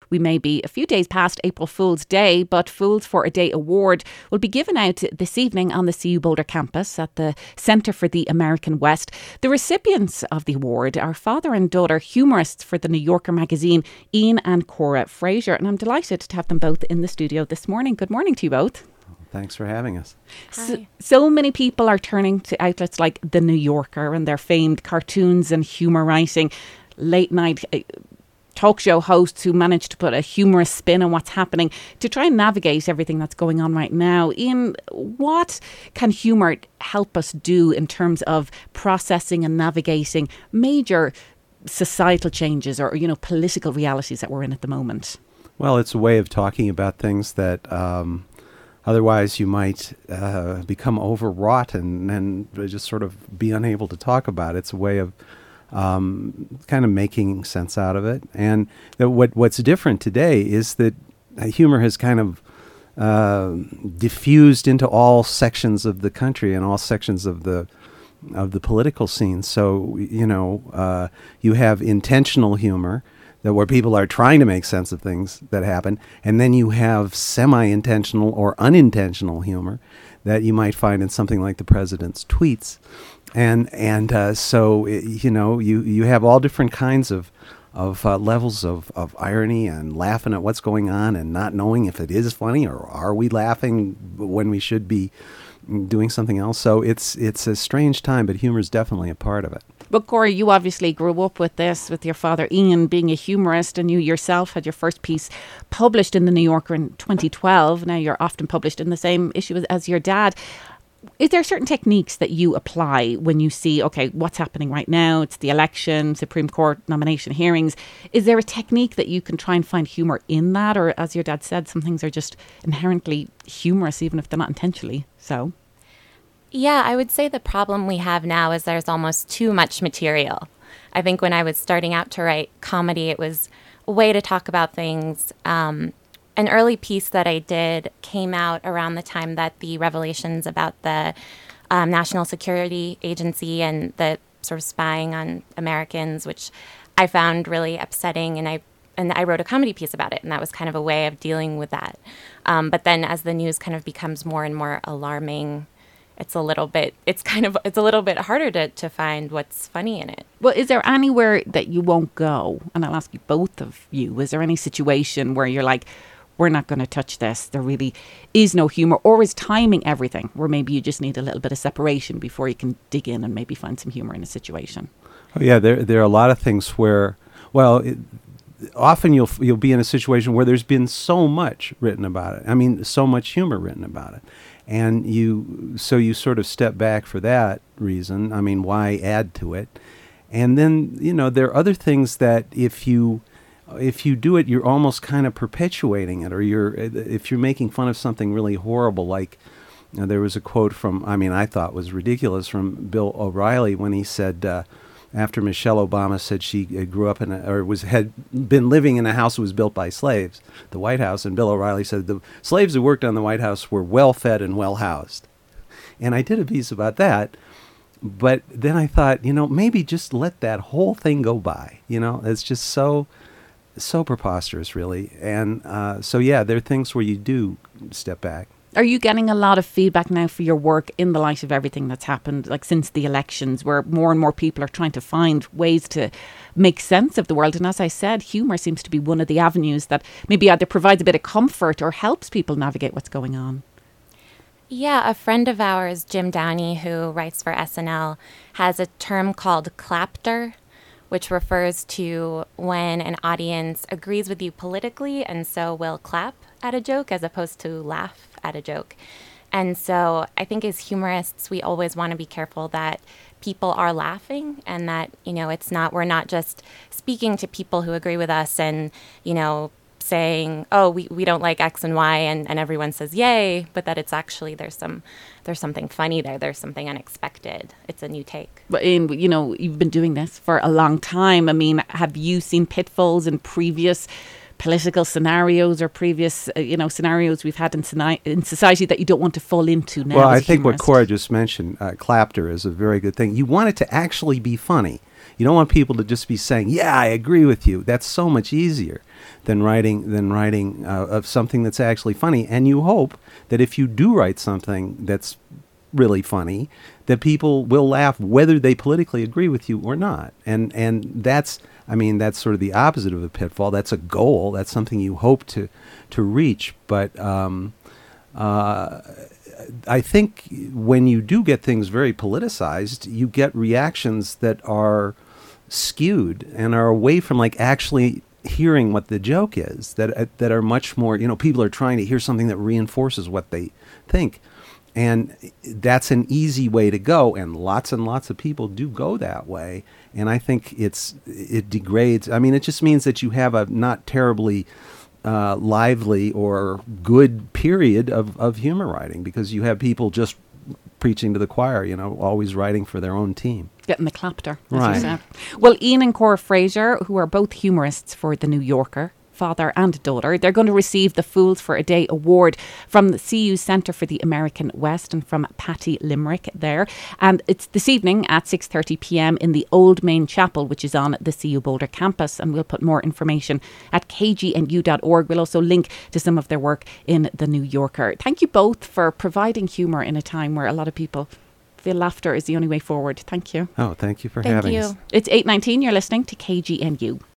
We may be a few days past April Fool's Day, but Fools for a Day award will be given out this evening on the CU Boulder campus at the Centre for the American West. The recipients of the award are father and daughter humorists for the New Yorker magazine, Ian and Cora Fraser, and I'm delighted to have them both in the studio this morning. Good morning to you both. Thanks for having us. So many people are turning to outlets like The New Yorker and their famed cartoons and humour writing, late night talk show hosts who manage to put a humorous spin on what's happening to try and navigate everything that's going on right now. Ian, what can humour help us do in terms of processing and navigating major societal changes or, political realities that we're in at the moment? Well, it's a way of talking about things that otherwise you might become overwrought and just sort of be unable to talk about. It's a way of kind of making sense out of it. And what's different today is that humor has kind of diffused into all sections of the country and all sections of the political scene. So, you have intentional humor, where people are trying to make sense of things that happen, and then you have semi-intentional or unintentional humor that you might find in something like the president's tweets, and so you have all different kinds of levels of irony and laughing at what's going on and not knowing if it is funny or are we laughing when we should be doing something else. So it's a strange time, but humor is definitely a part of it. But Cora, you obviously grew up with this, with your father Ian being a humorist, and you yourself had your first piece published in The New Yorker in 2012. Now you're often published in the same issue as your dad. Is there certain techniques that you apply when you see, okay, what's happening right now? It's the election, Supreme Court nomination hearings. Is there a technique that you can try and find humour in that? Or as your dad said, some things are just inherently humorous, even if they're not intentionally so. Yeah, I would say the problem we have now is there's almost too much material. I think when I was starting out to write comedy, it was a way to talk about things. An early piece that I did came out around the time that the revelations about the National Security Agency and the sort of spying on Americans, which I found really upsetting, and I wrote a comedy piece about it, and that was kind of a way of dealing with that. But then as the news kind of becomes more and more alarming, it's a little bit harder to find what's funny in it. Well, is there anywhere that you won't go? And I'll ask you, both of you, is there any situation where you're like, we're not going to touch this, there really is no humour, or is timing everything, where maybe you just need a little bit of separation before you can dig in and maybe find some humour in a situation? Oh yeah, there are a lot of things where, often you'll be in a situation where there's been so much written about it. I mean, so much humor written about it. And you sort of step back for that reason. I mean, why add to it? And then, there are other things that if you do it, you're almost kind of perpetuating it, or if you're making fun of something really horrible, like there was a quote from, I thought was ridiculous, from Bill O'Reilly when he said, after Michelle Obama said she grew up had been living in a house that was built by slaves, the White House, and Bill O'Reilly said the slaves who worked on the White House were well fed and well housed. And I did a piece about that, but then I thought, maybe just let that whole thing go by. It's just so preposterous, really. And there are things where you do step back. Are you getting a lot of feedback now for your work in the light of everything that's happened, like since the elections, where more and more people are trying to find ways to make sense of the world? And as I said, humour seems to be one of the avenues that maybe either provides a bit of comfort or helps people navigate what's going on. Yeah, a friend of ours, Jim Downey, who writes for SNL, has a term called clapter, which refers to when an audience agrees with you politically and so will clap at a joke as opposed to laugh at a joke. And so I think as humorists, we always want to be careful that people are laughing and that, we're not just speaking to people who agree with us and, saying, oh, we don't like X and Y, and everyone says yay, but that it's actually there's something funny there. There's something unexpected. It's a new take. But you've been doing this for a long time. Have you seen pitfalls in previous political scenarios or previous scenarios we've had in society that you don't want to fall into now? Well, I think what Cora just mentioned, clapter, is a very good thing. You want it to actually be funny. You don't want people to just be saying, "Yeah, I agree with you." That's so much easier than writing of something that's actually funny. And you hope that if you do write something that's really funny, that people will laugh whether they politically agree with you or not. And that's, I mean, that's sort of the opposite of a pitfall. That's a goal. That's something you hope to reach. But I think when you do get things very politicized, you get reactions that are skewed and are away from like actually hearing what the joke is, that are much more, people are trying to hear something that reinforces what they think. And that's an easy way to go, and lots of people do go that way. And I think it degrades. I mean, it just means that you have a not terribly lively or good period of humor writing, because you have people just preaching to the choir, always writing for their own team. Getting the clapter, as Right. you said. Well, Ian and Cora Fraser, who are both humorists for The New Yorker, father and daughter, they're going to receive the Fools for a Day award from the CU Centre for the American West and from Patty Limerick there. And it's this evening at 6:30 p.m. in the Old Main Chapel, which is on the CU Boulder campus. And we'll put more information at kgnu.org. We'll also link to some of their work in The New Yorker. Thank you both for providing humour in a time where a lot of people feel laughter is the only way forward. Thank you. Oh, thank you for Thank having you. us. It's 8:19. You're listening to KGNU.